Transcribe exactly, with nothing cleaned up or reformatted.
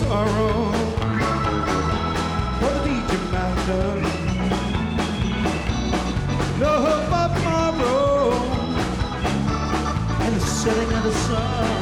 sorrow for the Fiji mountain. Love of tomorrow and the setting of the sun.